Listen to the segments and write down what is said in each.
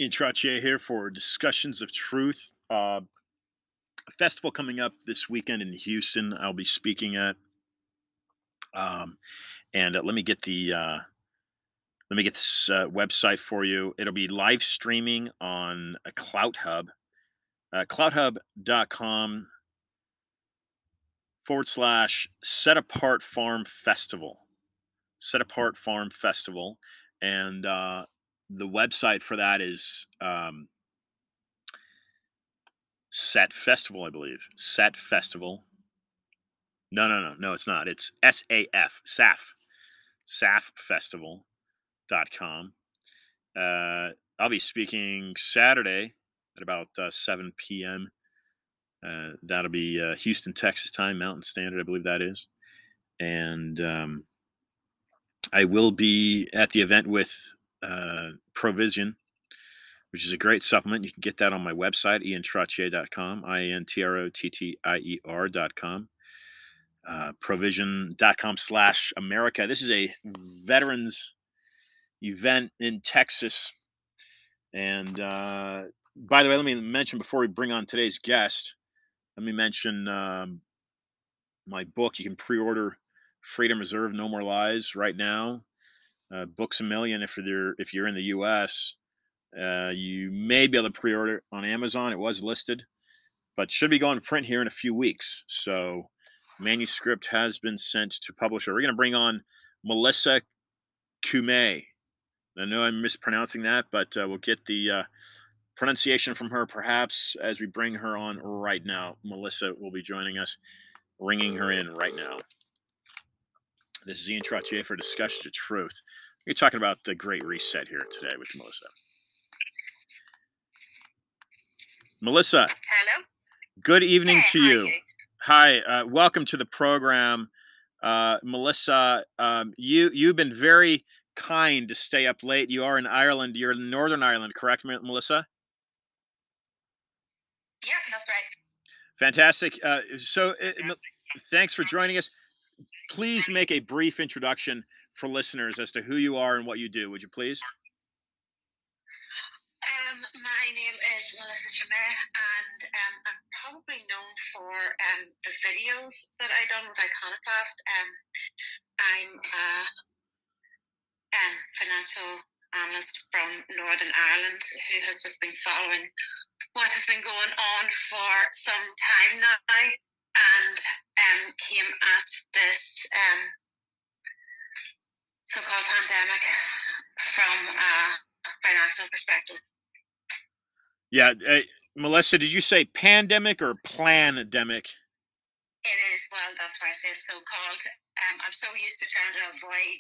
Ian Trottier here for Discussions of Truth. A festival coming up this weekend in Houston. I'll be speaking at, and let me get this website for you. It'll be live streaming on a CloutHub, clouthub.com / Set Apart Farm Festival. Set Apart Farm Festival, and the website for that is Set Festival, I believe. Set Festival. No, it's not. It's SAF, SAFfestival.com. I'll be speaking Saturday at about 7 p.m. That'll be Houston, Texas time, Mountain Standard, I believe that is. And I will be at the event with Provision, which is a great supplement. You can get that on my website, iantrottier.com, INTROTTIER.com. Provision.com / America. This is a veterans event in Texas. And by the way, let me mention before we bring on today's guest, let me mention my book. You can pre-order Freedom Reserve, No More Lies right now. Books a Million if you're in the U.S. You may be able to pre-order it on Amazon. It was listed, but should be going to print here in a few weeks. So manuscript has been sent to publisher. We're going to bring on Melissa Kume. I know I'm mispronouncing that, but we'll get the pronunciation from her perhaps as we bring her on right now. Melissa will be joining us, ringing her in right now. This is Ian Trottier for Discussion of Truth. We're talking about the Great Reset here today with Melissa. Melissa. Hello. Good evening to you. You? Hi. Welcome to the program. Melissa, you've been very kind to stay up late. You are in Ireland. You're in Northern Ireland, correct, Melissa? Yeah, that's right. Fantastic. Thanks for joining us. Please make a brief introduction for listeners as to who you are and what you do. Would you please? My name is Melissa Kume, and I'm probably known for the videos that I done with Iconoclast. I'm a financial analyst from Northern Ireland who has just been following what has been going on for some time now, and came at this so-called pandemic from a financial perspective. Yeah, Melissa, did you say pandemic or plandemic? It is, well, that's why I say so-called. I'm so used to trying to avoid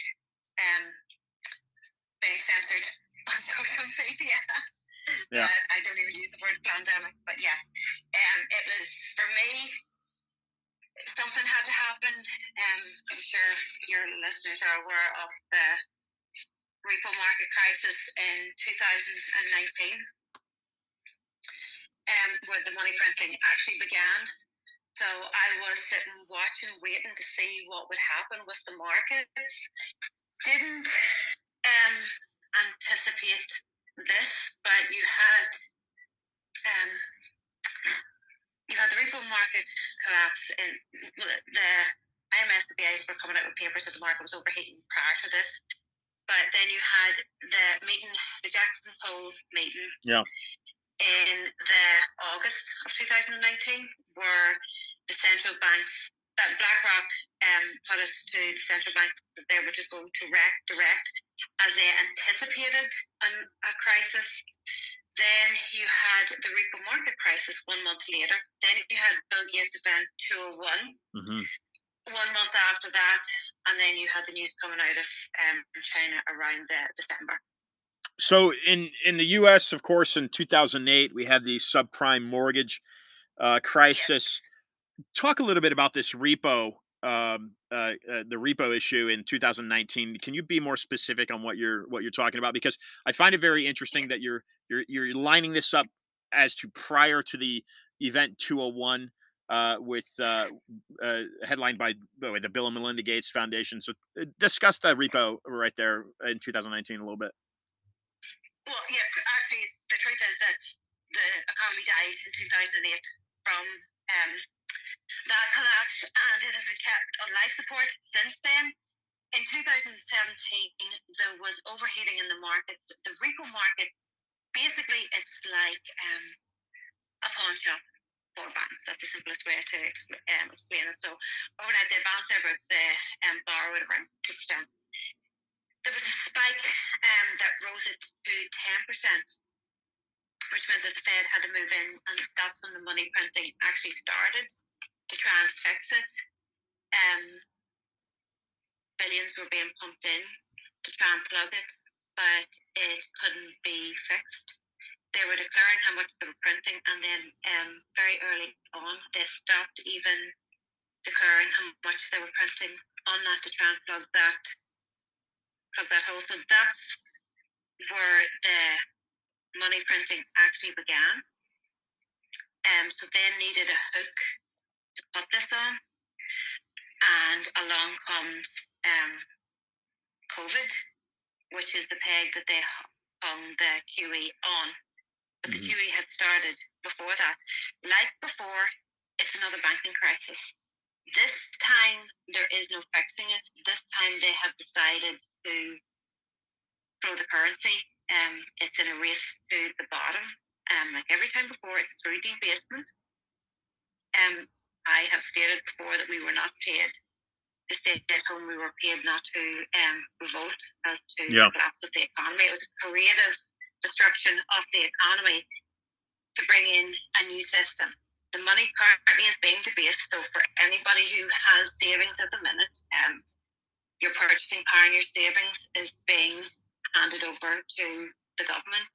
being censored on social media that I don't even use the word pandemic. But yeah, it was, for me, something had to happen. I'm sure your listeners are aware of the repo market crisis in 2019. Where the money printing actually began. So I was sitting, watching, waiting to see what would happen with the markets. Didn't anticipate this, but you had the repo market collapse. In the IMF, the BIs were coming out with papers that the market was overheating prior to this. But then you had the meeting, the Jackson Hole meeting. Yeah. In the August of 2019, where the central banks, that BlackRock put it to the central banks that they were to go direct as they anticipated a crisis. Then you had the repo market crisis 1 month later. Then you had Bill Gates event 201. Mm-hmm. 1 month after that, and then you had the news coming out of China around December. So in the U.S., of course, in 2008, we had the subprime mortgage crisis. Talk a little bit about this repo, the repo issue in 2019. Can you be more specific on what you're talking about? Because I find it very interesting that you're lining this up as to prior to the event 201 with headlined by the Bill and Melinda Gates Foundation. So discuss the repo right there in 2019 a little bit. Well, yes, actually, the truth is that the economy died in 2008 from that collapse, and it has been kept on life support since then. In 2017, there was overheating in the markets. The repo market, basically, it's like a pawn shop for banks. That's the simplest way to explain it. So overnight, the advance rate, the borrow at around 2%. There was a spike that rose it to 10%, which meant that the Fed had to move in, and that's when the money printing actually started to try and fix it. Billions were being pumped in to try and plug it, but it couldn't be fixed. They were declaring how much they were printing, and then very early on, they stopped even declaring how much they were printing on that to try and plug that hole. So that's where the money printing actually began. So they needed a hook to put this on, and along comes COVID, which is the peg that they hung the QE on. But the QE had started before that. Like before, it's another banking crisis. This time, there is no fixing it. This time, they have decided to throw the currency. It's in a race to the bottom. Like every time before, it's through debasement. I have stated before that we were not paid to stay at home. We were paid not to revolt as to the collapse of the economy. It was a creative destruction of the economy to bring in a new system. The money currently is being debased. So for anybody who has savings at the minute, your purchasing power and your savings is being handed over to the government.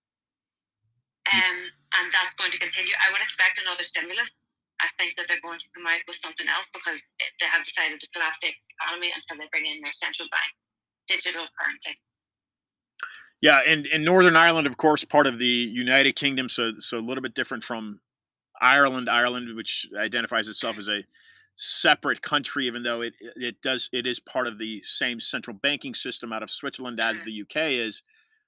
And that's going to continue. I would expect another stimulus. I think that they're going to come out with something else because they have decided to collapse the economy until they bring in their central bank digital currency. Yeah, and Northern Ireland, of course, part of the United Kingdom, so a little bit different from Ireland, which identifies itself as a separate country, even though it is part of the same central banking system out of Switzerland as the UK is.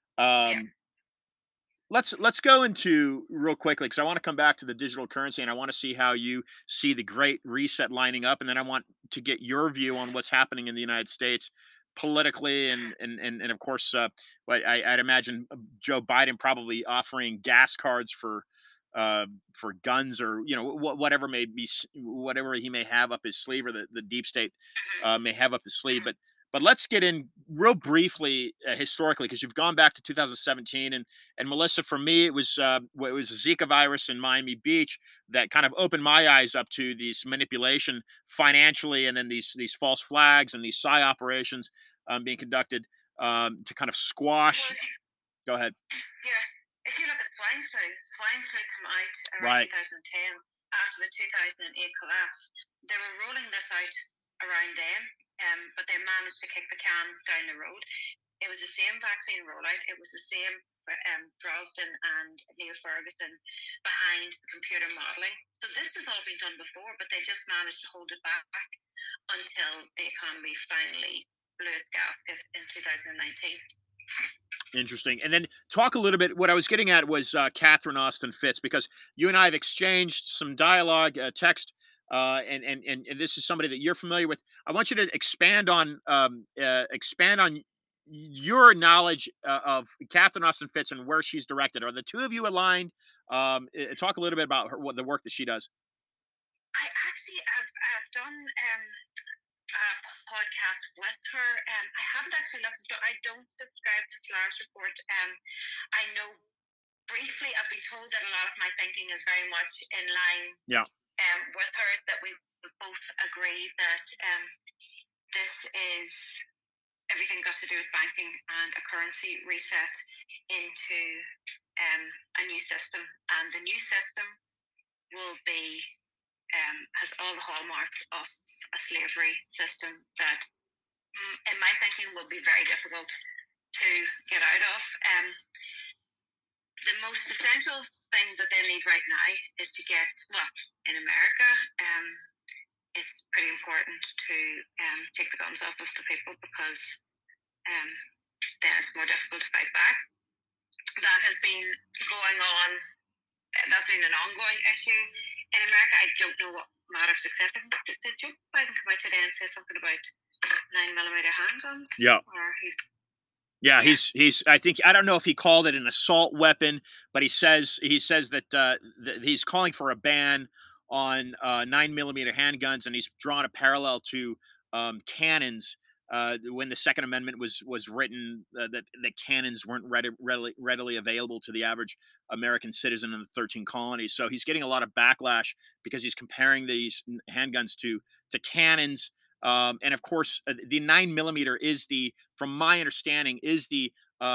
Let's go into real quickly, because I want to come back to the digital currency, and I want to see how you see the Great Reset lining up, and then I want to get your view on what's happening in the United States politically, and of course, I'd imagine Joe Biden probably offering gas cards for guns, or whatever he may have up his sleeve, or the deep state may have up the sleeve, But let's get in real briefly historically, because you've gone back to 2017, and Melissa, for me, it was a Zika virus in Miami Beach that kind of opened my eyes up to this manipulation financially, and then these false flags and these PSY operations being conducted to kind of squash. Go ahead. Yeah, if you look at swine flu came out around 2010 after the 2008 collapse. They were rolling this out around then. But they managed to kick the can down the road. It was the same vaccine rollout. It was the same Drosten and Neil Ferguson behind the computer modelling. So this has all been done before, but they just managed to hold it back until the economy finally blew its gasket in 2019. Interesting. And then talk a little bit, what I was getting at was Catherine Austin Fitts, because you and I have exchanged some dialogue, text, and this is somebody that you're familiar with. I want you to expand on your knowledge of Catherine Austin Fitts and where she's directed. Are the two of you aligned? Talk a little bit about the work that she does. I actually have done a podcast with her. I haven't actually looked. I don't subscribe to Flowers Report. I know briefly. I've been told that a lot of my thinking is very much in line. Yeah. With hers, that we both agree that this is everything got to do with banking and a currency reset into a new system, and the new system will be has all the hallmarks of a slavery system that, in my thinking, will be very difficult to get out of. The most essential thing that they need right now is to get, well, in America, it's pretty important to take the guns off of the people, because then it's more difficult to fight back. That has been going on. That's been an ongoing issue in America. I don't know what matter success. Did Joe Biden come out today and say something about 9mm handguns? Yeah. Or he's. I think I don't know if he called it an assault weapon, but he says that he's calling for a ban on 9mm handguns, and he's drawn a parallel to cannons. When the Second Amendment was written, that cannons weren't readily available to the average American citizen in the 13 colonies. So he's getting a lot of backlash because he's comparing these handguns to cannons. And of course, the 9mm is from my understanding, is the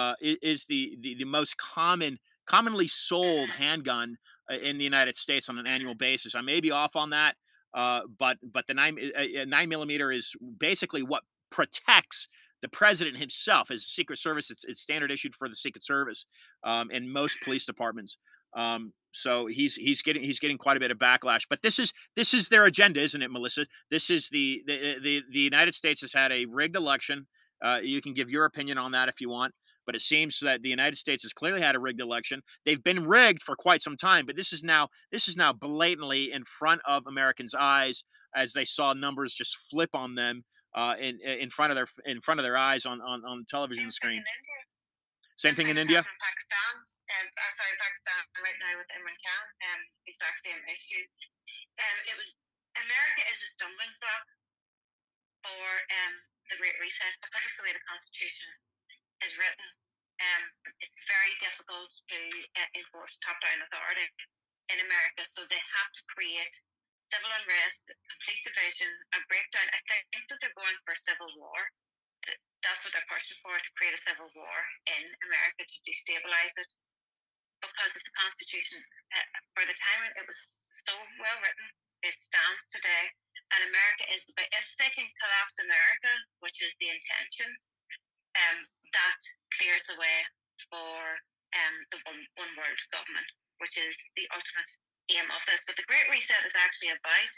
most commonly sold handgun in the United States on an annual basis. I may be off on that, but the 9mm is basically what protects the president himself. As Secret Service, it's standard issued for the Secret Service and most police departments. So he's getting quite a bit of backlash. But this is their agenda, isn't it, Melissa? This is the United States has had a rigged election. You can give your opinion on that if you want. But it seems that the United States has clearly had a rigged election. They've been rigged for quite some time, but this is now blatantly in front of Americans' eyes as they saw numbers just flip on them in front of their eyes on television screen. Same thing in India. Pakistan. Pakistan right now with Imran Khan. Exact same issue. It was America is a stumbling block for the Great Reset because of the way the Constitution is written. It's very difficult to enforce top-down authority in America, so they have to create civil unrest, complete division, a breakdown. I think that they're going for a civil war. That's what they're pushing for, to create a civil war in America to destabilize it. Because of the Constitution, for the time it was so well written, it stands today. And America is, if they can collapse America, which is the intention, that clears the way for the one world government, which is the ultimate aim of this. But the Great Reset is actually about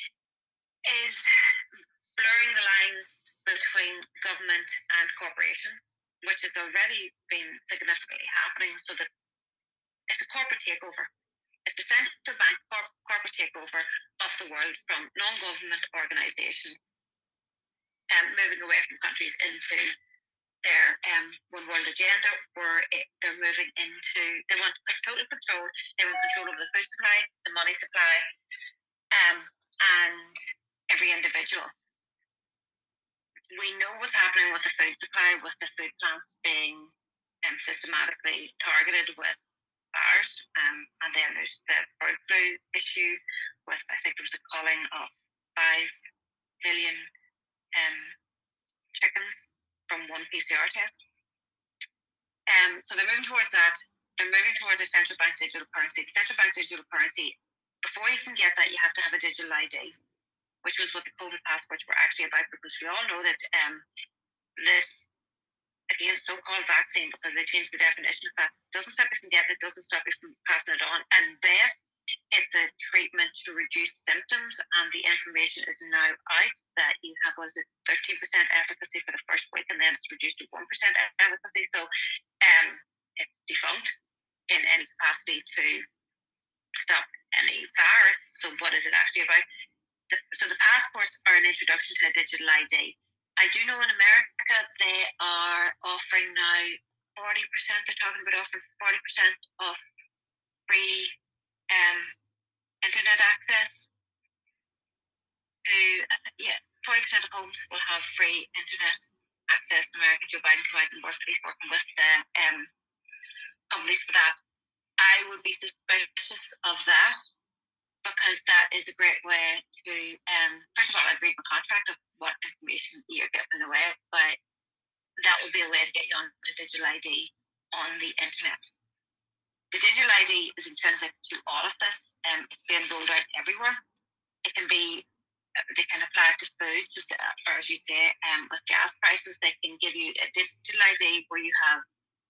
blurring the lines between government and corporations, which has already been significantly happening. So that it's a corporate takeover. It's a central bank corporate takeover of the world from non-government organisations, moving away from countries into their one world agenda, where they're moving into, they want total control. They want control over the food supply, the money supply, and every individual. We know what's happening with the food supply, with the food plants being systematically targeted with virus, and then there's the bird flu issue with, I think there was a culling of 5 million chickens from one PCR test. So they're moving towards that. They're moving towards a central bank digital currency. The central bank digital currency, before you can get that, you have to have a digital ID, which was what the COVID passports were actually about, because we all know that this, again, so-called vaccine, because they changed the definition of that, doesn't stop you from getting it, doesn't stop you from passing it on. At best, it's a treatment to reduce symptoms, and the information is now out that you have, 13% efficacy for the first week, and then it's reduced to 1% efficacy. So it's defunct in any capacity to stop any virus. So what is it actually about? So the passports are an introduction to a digital ID. I do know in America they are offering now 40%. They're talking about offering 40% of free internet access. 40% of homes will have free internet access in America. Joe Biden came out and he's working with the companies for that. I would be suspicious of that, because that is a great way to, first of all, I'd read my contract of what information you're giving away, but that would be a way to get you on the digital ID on the internet. The digital ID is intrinsic to all of this. It's being rolled out everywhere. It can be, they can apply it to food, or as you say, with gas prices, they can give you a digital ID where you have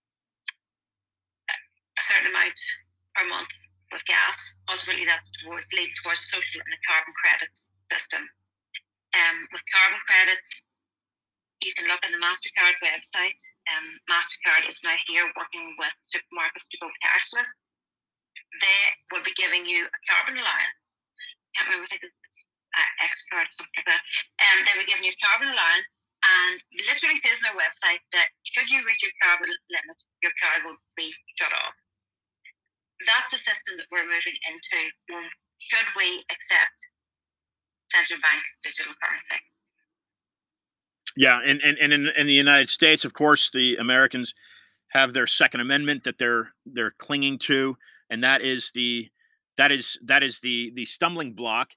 a certain amount per month with gas. Ultimately, that's leading towards social and a carbon credits system. With carbon credits, you can look on the MasterCard website. MasterCard is now here working with supermarkets to go cashless. They will be giving you a carbon allowance. I can't remember, I think it's Xcard or something like that. They will be giving you a carbon allowance, and literally says on their website that should you reach your carbon limit, your card will be shut off. That's the system that we're moving into. Should we accept central bank digital currency? Yeah, and in the United States, of course, the Americans have their Second Amendment that they're clinging to, and that is the stumbling block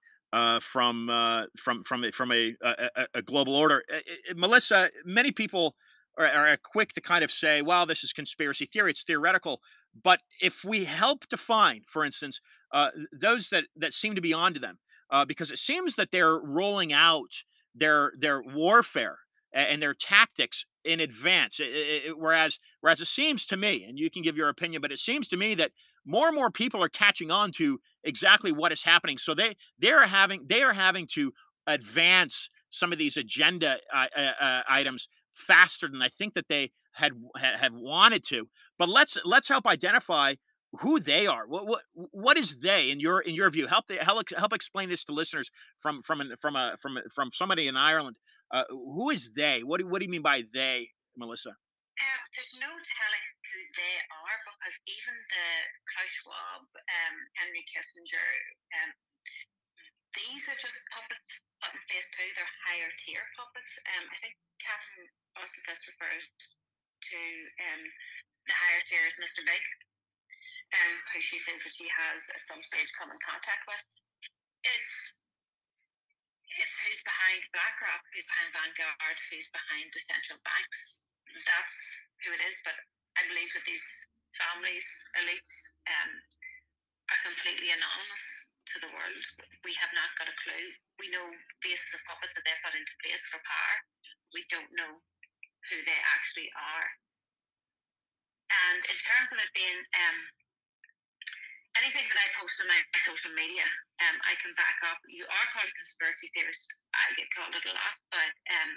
from a global order. Melissa, many people are quick to kind of say, "Well, this is conspiracy theory; it's theoretical." But if we help define, for instance, those that seem to be onto them, because it seems that they're rolling out their warfare and their tactics in advance. Whereas it seems to me, and you can give your opinion, but it seems to me that more and more people are catching on to exactly what is happening. So they are having to advance some of these agenda items faster than I think that they had wanted to. But let's help identify who they are. What is they in your view? Help explain this to listeners from somebody in Ireland. Who is they? What do you mean by they, Melissa? There's no telling who they are, because even the Klaus Schwab, Henry Kissinger, these are just puppets put in place too. They're higher tier puppets. I think Catherine Ossenfest refers to the higher tier as Mr. Big, who she thinks that she has at some stage come in contact with. It's who's behind BlackRock, who's behind Vanguard, who's behind the central banks. That's who it is. But I believe that these families, elites, are completely anonymous to the world. We have not got a clue. We know bases of puppets that they've put into place for power. We don't know who they actually are. And in terms of it being anything that I post on my social media, I can back up. You are called a conspiracy theorist. I get called it a lot, but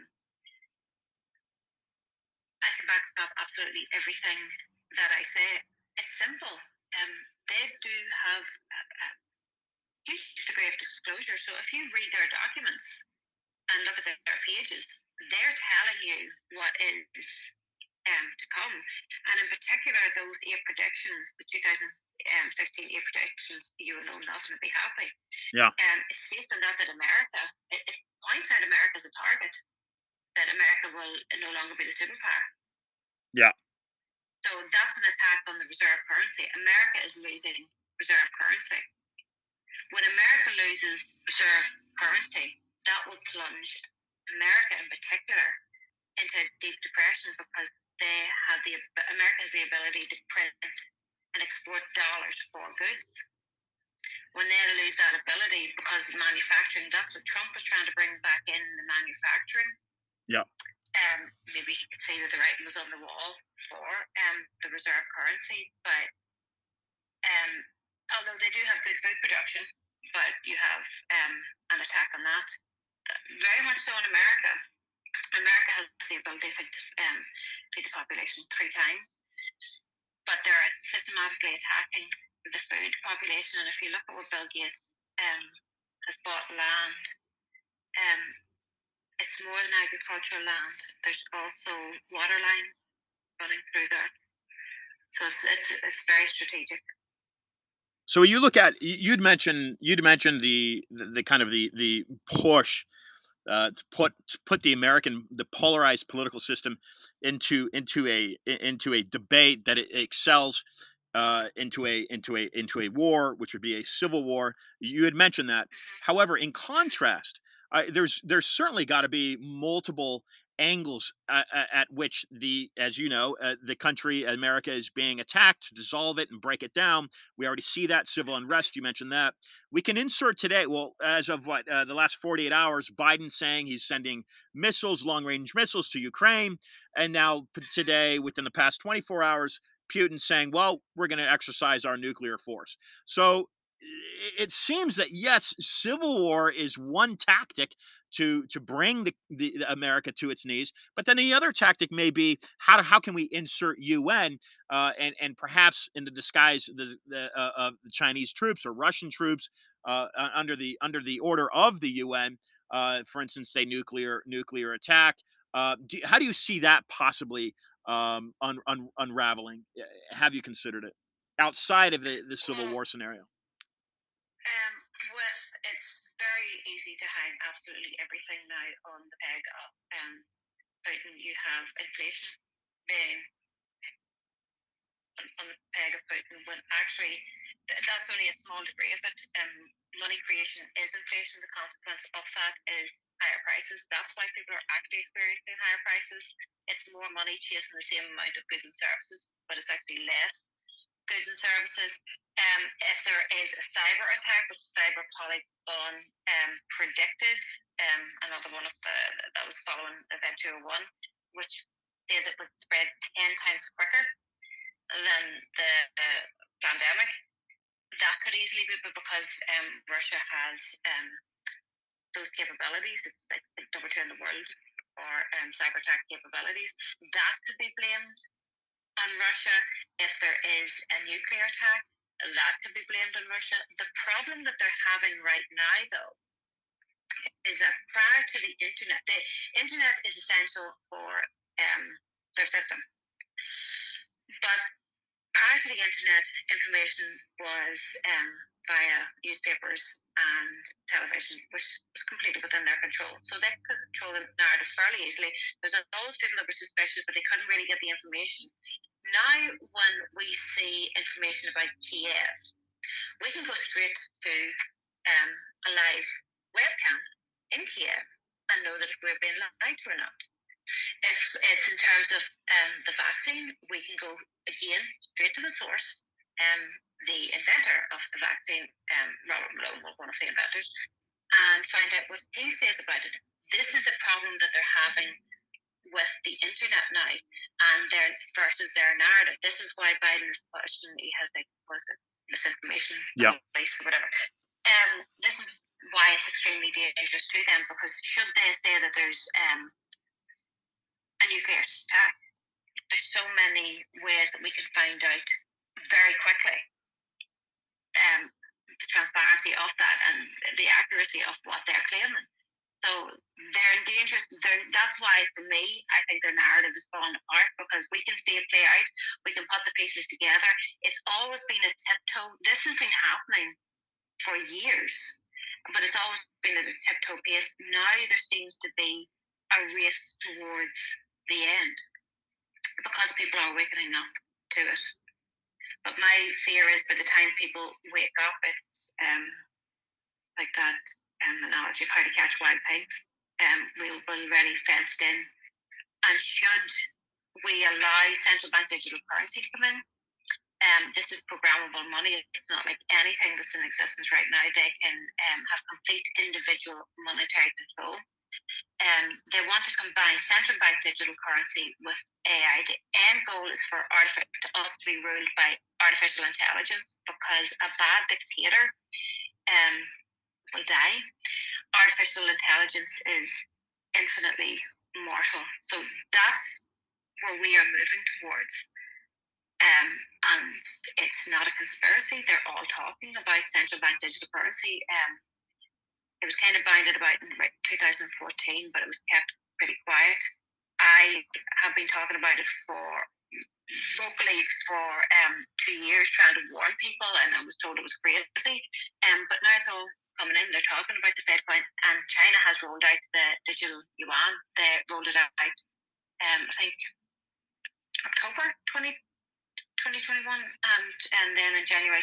I can back up absolutely everything that I say. It's simple. They do have a huge degree of disclosure. So if you read their documents and look at their pages, they're telling you what is to come. And in particular, those 8 predictions, the 2016 8 predictions, you will know nothing to be happy. Yeah. It states on that America, it points out America as a target, that America will no longer be the superpower. Yeah. So that's an attack on the reserve currency. America is losing reserve currency. When America loses reserve currency, that will plunge America in particular into a deep depression, because America has the ability to print and export dollars for goods. When they lose that ability because of manufacturing, that's what Trump was trying to bring back in the manufacturing. Yeah. Maybe he could see that the writing was on the wall for the reserve currency, but although they do have good food production, but you have an attack on that. Very much so in America. America has the ability to feed the population 3 times, but they're systematically attacking the food population. And if you look at what Bill Gates has bought land, it's more than agricultural land. There's also water lines running through there, so it's very strategic. So you look at you'd mentioned the kind of the push to put the polarized political system into a debate that it excels into a war, which would be a civil war. You had mentioned that. However, in contrast, there's certainly got to be multiple angles at which as you know, the country America is being attacked, to dissolve it and break it down. We already see that civil unrest. You mentioned that. We can insert today, well, as of the last 48 hours, Biden saying he's sending missiles, long-range missiles to Ukraine. And now today, within the past 24 hours, Putin saying, well, we're going to exercise our nuclear force. So it seems that, yes, civil war is one tactic to bring the America to its knees. But then the other tactic may be how can we insert UN and perhaps in the disguise of the Chinese troops or Russian troops under the order of the UN, for instance, say nuclear attack. How do you see that possibly unraveling? Have you considered it outside of the Civil War scenario? With it's very easy to hang absolutely everything now on the peg of Putin. You have inflation being on the peg of Putin when actually that's only a small degree of it. Money creation is inflation. The consequence of that is higher prices. That's why people are actually experiencing higher prices. It's more money chasing the same amount of goods and services, but it's actually less goods and services. If there is a cyber attack, which Cyber Polygon predicted, another one of that was following Event 201, which said it would spread 10 times quicker than the pandemic. That could easily be because Russia has those capabilities. It's like number 2 in the world for cyber attack capabilities. That could be blamed on Russia. If there is a nuclear attack, that could be blamed on Russia. The problem that they're having right now, though, is that prior to the internet is essential for their system. But prior to the internet, information was via newspapers and television, which was completely within their control. So they could control the narrative fairly easily. There's always people that were suspicious, but they couldn't really get the information. Now, when we see information about Kiev, we can go straight to a live webcam in Kiev and know that if we're being lied to or not. If it's in terms of the vaccine, we can go again straight to the source. The inventor of the vaccine, Robert Malone, was one of the inventors, and find out what he says about it. This is the problem that they're having with the internet now, and versus their narrative. This is why Biden is questioning. He has misinformation, police, or whatever. This is why it's extremely dangerous to them, because should they say that there's a nuclear attack, there's so many ways that we can find out very quickly the transparency of that and the accuracy of what they're claiming. So they're in danger. That's why, for me, I think their narrative is falling apart, because we can see it play out. We can put the pieces together. It's always been a tiptoe. This has been happening for years, but it's always been at a tiptoe pace. Now there seems to be a race towards the end because people are waking up to it. But my fear is by the time people wake up, it's like that analogy of how to catch wild pigs. We'll be already fenced in. And should we allow central bank digital currency to come in, this is programmable money. It's not like anything that's in existence right now. They can have complete individual monetary control. They want to combine central bank digital currency with AI. The end goal is for us to be ruled by artificial intelligence, because a bad dictator will die. Artificial intelligence is infinitely mortal. So that's where we are moving towards. And it's not a conspiracy. They're all talking about central bank digital currency. It was kind of bounded about in 2014, but it was kept pretty quiet. I have been talking about it locally for 2 years, trying to warn people, and I was told it was crazy. But now it's all coming in. They're talking about the Fed coin, and China has rolled out the digital yuan. They rolled it out, I think, October 2021, and then in January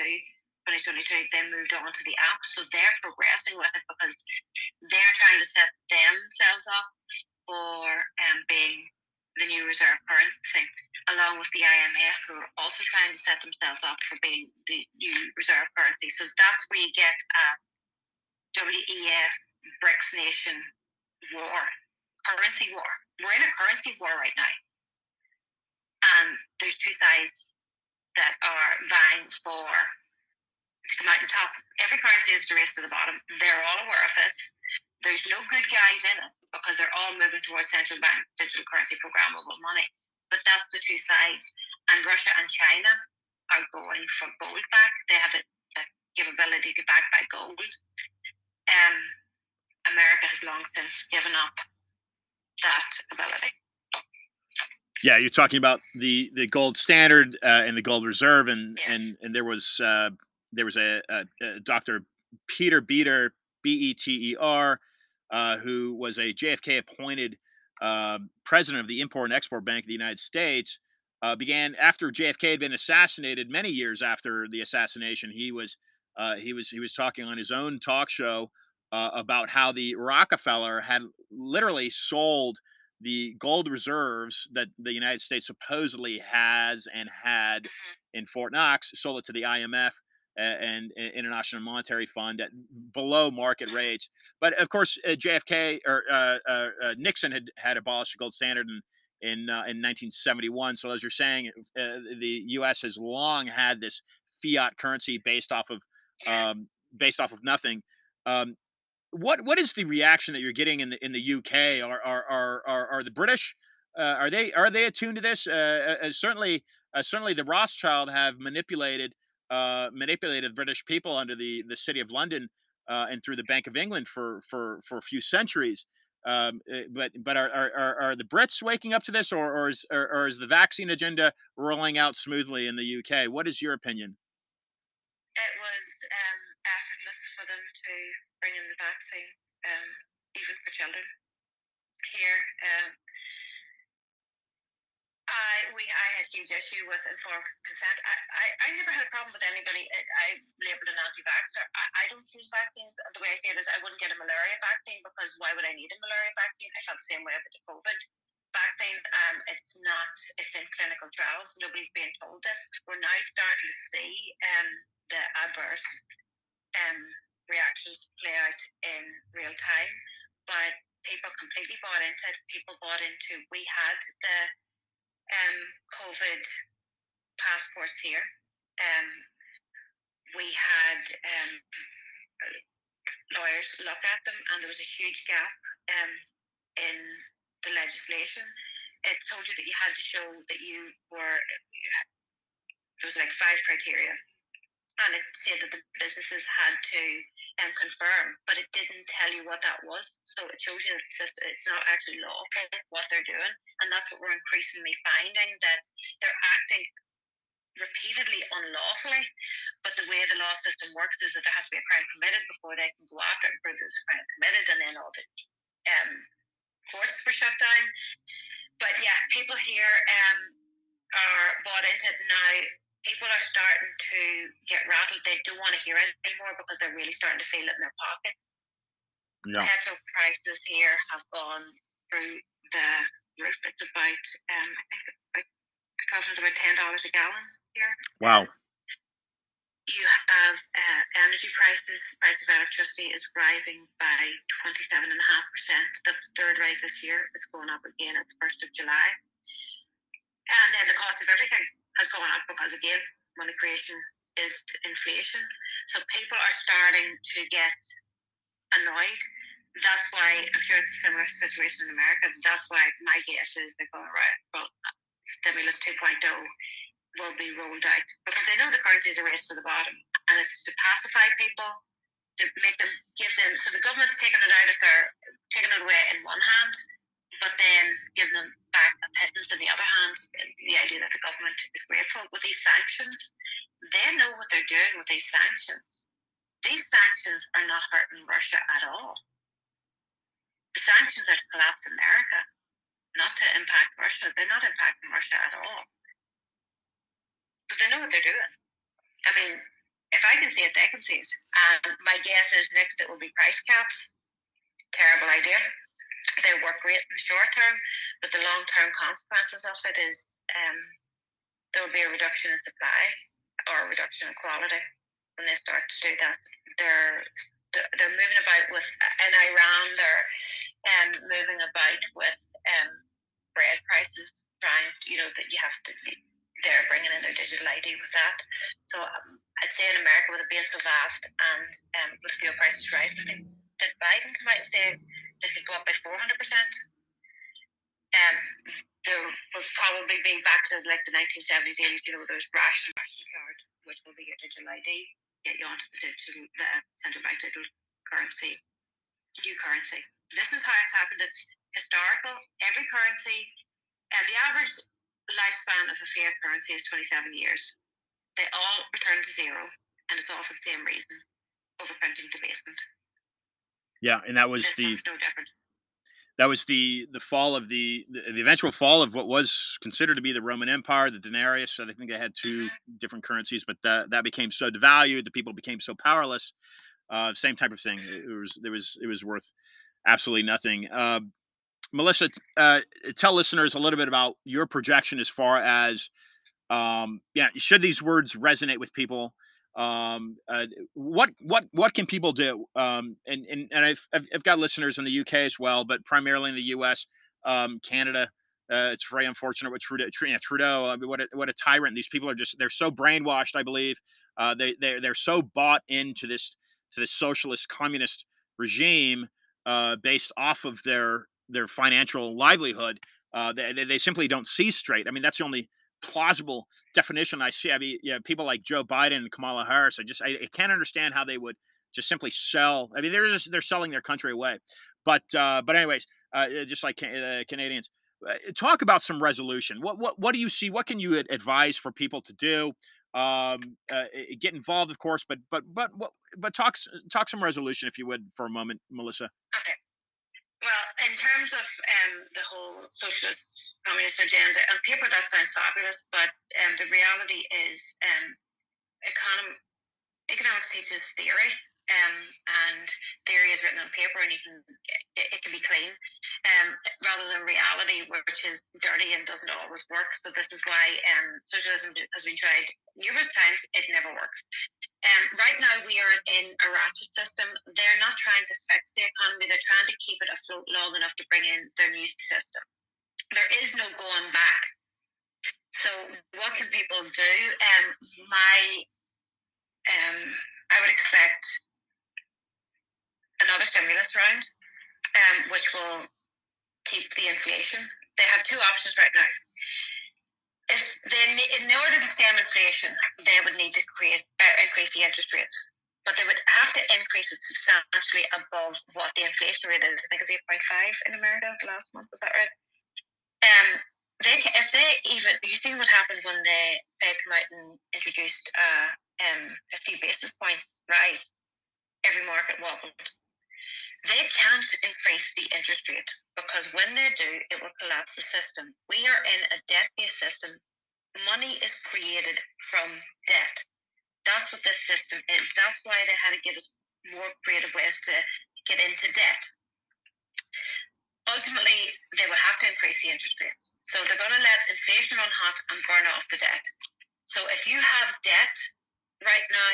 2022, they moved on to the app. So they're progressing with it because they're trying to set themselves up for being the new reserve currency, along with the IMF, who are also trying to set themselves up for being the new reserve currency. So that's where you get a WEF BRICS nation war, currency war. We're in a currency war right now. And there's two sides that are vying to come out on top. Every currency is the race to the bottom. They're all aware of this. there's no good guys in it because they're all moving towards central bank digital currency programmable money. But that's the two sides. And Russia and China are going for gold back. They have the capability to back by gold. America has long since given up that ability. Yeah, you're talking about the gold standard and the gold reserve, and there was a Dr. Peter Beter, Beter, who was a JFK appointed president of the Import and Export Bank of the United States. Began after JFK had been assassinated. Many years after the assassination, he was talking on his own talk show about how the Rockefeller had literally sold the gold reserves that the United States supposedly has and had in Fort Knox, sold it to the IMF and International Monetary Fund at below market rates. But of course, JFK or Nixon had abolished the gold standard in 1971. So as you're saying, the U.S. has long had this fiat currency based off of nothing. What is the reaction that you're getting in the UK? Are the British are they attuned to this? Certainly the Rothschild have manipulated the British people under the City of London and through the Bank of England for a few centuries. But are the Brits waking up to this, or is the vaccine agenda rolling out smoothly in the UK? What is your opinion? It was effortless for them to bring in the vaccine, even for children. Here, I had huge issue with informed consent. I never had a problem with anybody. I labelled an anti-vaxxer. I don't choose vaccines. The way I say it is, I wouldn't get a malaria vaccine because why would I need a malaria vaccine? I felt the same way with the COVID vaccine. It's in clinical trials. Nobody's being told this. We're now starting to see the adverse reactions play out in real time, but people completely bought into it. People bought into, we had the COVID passports here. We had lawyers look at them, and there was a huge gap in the legislation. It told you that you had to show that you were, there was like 5 criteria, and it said that the businesses had to confirm, but it didn't tell you what that was. So it shows you that it's not actually lawful what they're doing, and that's what we're increasingly finding, that they're acting repeatedly unlawfully. But the way the law system works is that there has to be a crime committed before they can go after it and prove there's a crime committed, and then all the courts were shut down. But yeah, people here are bought into it now. People are starting to get rattled. They don't want to hear it anymore because they're really starting to feel it in their pocket. Yeah. Petrol prices here have gone through the roof. It's about, I think, about $10 a gallon here. Wow. You have energy prices. Price of electricity is rising by 27.5%. That's the third rise this year. It's going up again at the 1st of July. And then the cost of everything has gone up because, again, money creation is inflation. So people are starting to get annoyed. That's why, I'm sure it's a similar situation in America. That's why my guess is they're going, right, well, Stimulus 2.0 will be rolled out, because they know the currency is a race to the bottom, and it's to pacify people, to make them, give them, so the government's taking it away in one hand, but then giving them back a pittance in the other hand. The idea that the government is grateful. With these sanctions, they know what they're doing with these sanctions. These sanctions are not hurting Russia at all. The sanctions are to collapse America, not to impact Russia. They're not impacting Russia at all. But they know what they're doing. I mean, if I can see it, they can see it. And my guess is next it will be price caps. Terrible idea. They work great in the short term, but the long-term consequences of it is there will be a reduction in supply or a reduction in quality when they start to do that. They're moving about with, in Iran, they're moving about with bread prices, trying, that you have to, they're bringing in their digital ID with that. So I'd say in America, with it being so vast and with fuel prices rising, did Biden come out and say they could go up by 400%? There would probably be back to like the 1970s, 80s. There's ration card, which will be your digital ID, get you onto the central bank digital currency, new currency. This is how it's happened. It's historical. Every currency, and the average lifespan of a fiat currency is 27 years. They all return to zero, and it's all for the same reason: overprinting debasement. Yeah, and that was no different. That was the fall of the eventual fall of what was considered to be the Roman Empire, the denarius. So I think they had two different currencies, but that became so devalued, the people became so powerless. Same type of thing. It was worth absolutely nothing. Melissa, tell listeners a little bit about your projection as far as should these words resonate with people? What can people do? And I've got listeners in the UK as well, but primarily in the US, Canada. It's very unfortunate with Trudeau. I mean, what a tyrant! These people are they're so brainwashed. I believe they're so bought into this socialist communist regime based off of their financial livelihood. They simply don't see straight. I mean, that's the only plausible definition I see. I mean, people like Joe Biden and Kamala Harris. I can't understand how they would just simply sell. I mean, they're selling their country away. But anyways, just like Canadians, talk about some resolution. What do you see? What can you advise for people to do? Get involved, of course, but talk some resolution, if you would, for a moment, Melissa. Okay. Well, in terms of the whole socialist communist agenda, on paper that sounds fabulous, but the reality is economics teaches theory, and theory is written on paper, and it can be clean, rather than reality, which is dirty and doesn't always work. So this is why socialism has been tried numerous times. It never works. Right now, we are in a ratchet system. They're not trying to fix the economy. They're trying to keep it afloat long enough to bring in their new system. There is no going back. So what can people do? I would expect another stimulus round, which will keep the inflation. They have two options right now. In order to stem inflation, they would need to increase the interest rates, but they would have to increase it substantially above what the inflation rate is. I think it's 8.5 in America last month. Was that right? You've seen what happened when the Fed came out and introduced 50 basis points rise. Every market wobbled. They can't increase the interest rate because when they do, it will collapse the system. We are in a debt-based system. Money is created from debt. That's what this system is. That's why they had to give us more creative ways to get into debt. Ultimately, they will have to increase the interest rates. So they're going to let inflation run hot and burn off the debt. So if you have debt right now,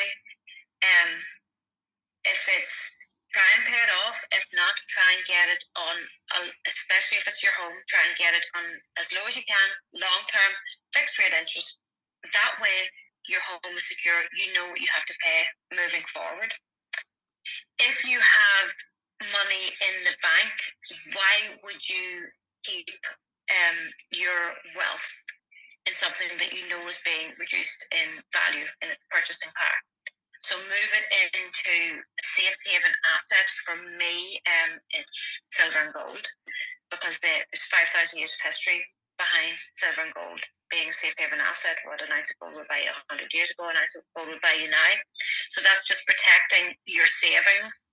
if it's try and pay it off. If not, try and get it on, especially if it's your home, try and get it on as low as you can, long-term, fixed rate interest. That way, your home is secure. You know what you have to pay moving forward. If you have money in the bank, why would you keep your wealth in something that you know is being reduced in value in its purchasing power? So move it into a safe haven asset. For me, it's silver and gold, because there's 5,000 years of history behind silver and gold being a safe haven asset. What an ounce of gold would buy you 100 years ago, an ounce of gold would buy you now. So that's just protecting your savings.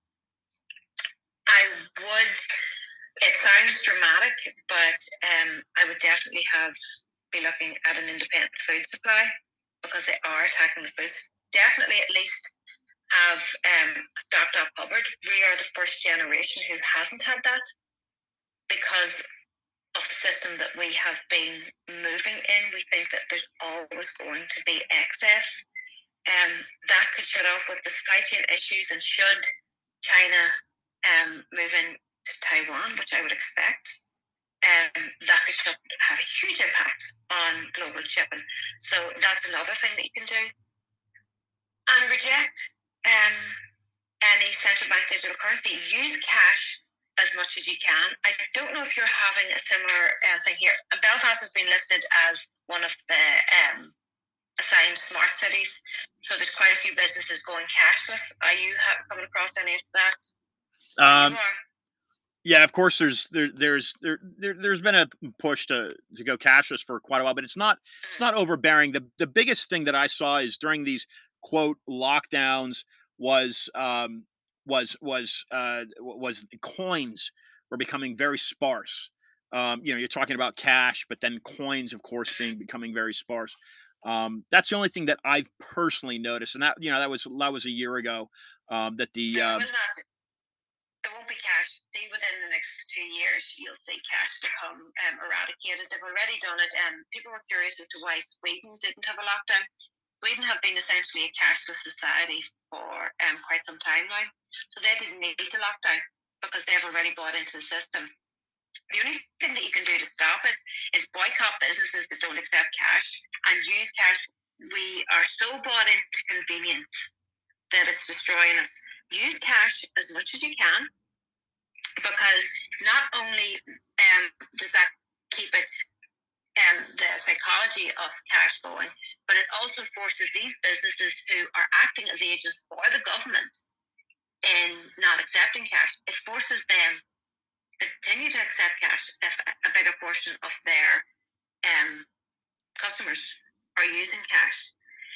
It sounds dramatic, but I would definitely be looking at an independent food supply, because they are attacking the food. Definitely at least have a stocked up cupboard. We are the first generation who hasn't had that because of the system that we have been moving in. We think that there's always going to be excess. That could shut off with the supply chain issues, and should China move in to Taiwan, which I would expect, that could have a huge impact on global shipping. So that's another thing that you can do. And reject any central bank digital currency, use cash as much as you can. I don't know if you're having a similar thing here. Belfast has been listed as one of the assigned smart cities, so there's quite a few businesses going cashless. Are you coming across any of that? You are. Yeah, of course. There's been a push to go cashless for quite a while, but it's not overbearing. The biggest thing that I saw is during these quote lockdowns was coins were becoming very sparse. You're talking about cash, but then coins, of course, becoming very sparse. That's the only thing that I've personally noticed, and that was a year ago. That the There won't be cash. See, within the next 2 years, you'll see cash become eradicated. They've already done it. People were curious as to why Sweden didn't have a lockdown. Sweden have been essentially a cashless society for quite some time now. So they didn't need to lock down because they've already bought into the system. The only thing that you can do to stop it is boycott businesses that don't accept cash and use cash. We are so bought into convenience that it's destroying us. Use cash as much as you can, because not only does that keep it the psychology of cash going, but it also forces these businesses who are acting as agents for the government in not accepting cash. It forces them to continue to accept cash if a bigger portion of their customers are using cash.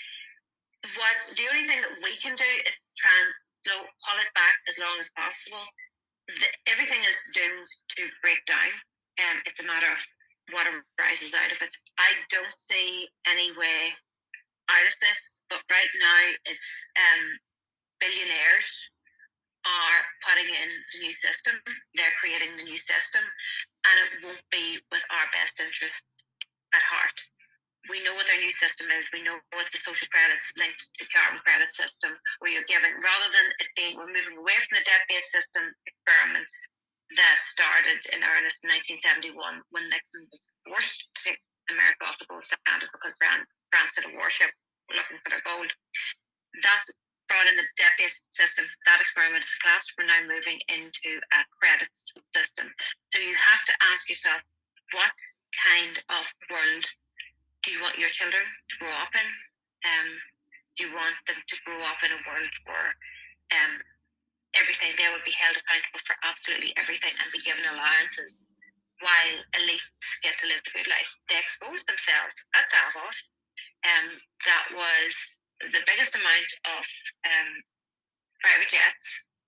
The only thing that we can do is try and pull it back as long as possible. Everything is doomed to break down. It's a matter of what arises out of it. I don't see any way out of this, but right now it's billionaires are putting in the new system. They're creating the new system, and it won't be with our best interest at heart. We know what our new system is. We know what the social credits linked to carbon credit system, where you're giving, rather than it being, we're moving away from the debt-based system experiment that started in earnest in 1971 when Nixon was forced to take America off the gold standard because France had a warship looking for their gold. That's brought in the debt-based system. That experiment has collapsed. We're now moving into a credits system. So you have to ask yourself, what kind of world do you want your children to grow up in? Do you want them to grow up in a world where everything, they would be held accountable for absolutely everything and be given allowances, while elites get to live the good life? They exposed themselves at Davos. That was the biggest amount of private jets,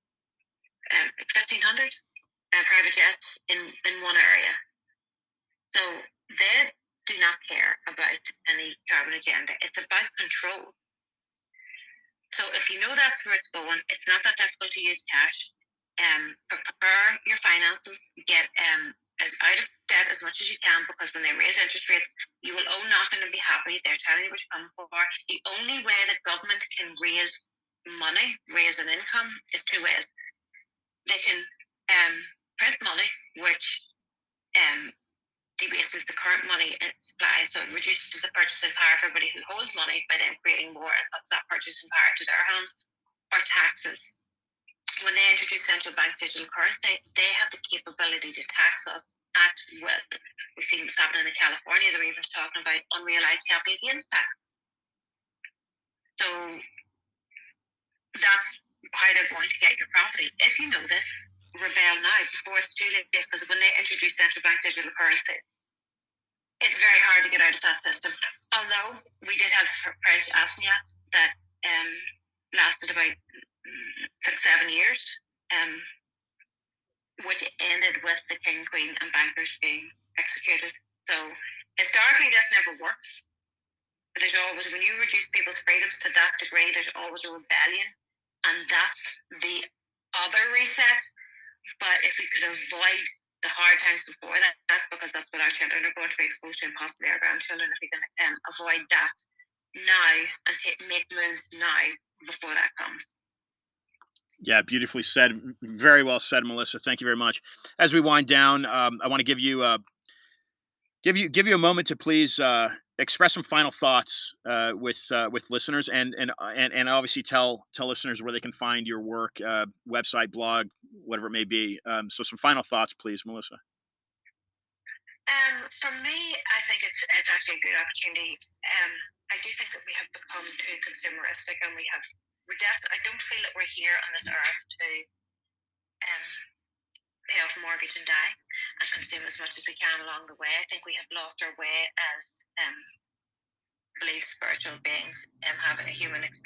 1,500 private jets in one area. So they do not care about any carbon agenda. It's about control. So if you know that's where it's going, it's not that difficult to use cash. Prepare your finances, get as out of debt as much as you can, because when they raise interest rates, you will owe nothing and be happy. They're telling you what you're coming for. The only way that government can raise money, raise an income, is two ways. They can print money, which debases the current money supply, so it reduces the purchasing power for everybody who holds money by then creating more and puts that purchasing power to their hands, or taxes. When they introduce central bank digital currency, they have the capability to tax us at will. We've seen what's happening in California. They're even talking about unrealized capital gains tax. So that's how they're going to get your property. If you know this, rebel now before it's too late, because when they introduce central bank digital currency, it's very hard to get out of that system. Although we did have French assignat that lasted about 6-7 years, which ended with the king, queen, and bankers being executed. So historically, this never works. There's always, when you reduce people's freedoms to that degree, there's always a rebellion, and that's the other reset. But if we could avoid the hard times before that, because that's what our children are going to be exposed to, and possibly our grandchildren, if we can avoid that now and make moves now before that comes. Yeah, beautifully said. Very well said, Melissa. Thank you very much. As we wind down, I want to give you give you a moment to please express some final thoughts with listeners, and obviously tell listeners where they can find your work, website, blog, whatever it may be. So some final thoughts, please, Melissa. For me, I think it's actually a good opportunity. I do think that we have become too consumeristic, and I don't feel that we're here on this earth to um, pay off a mortgage and die and consume as much as we can along the way. I think we have lost our way as believe spiritual beings having a human experience.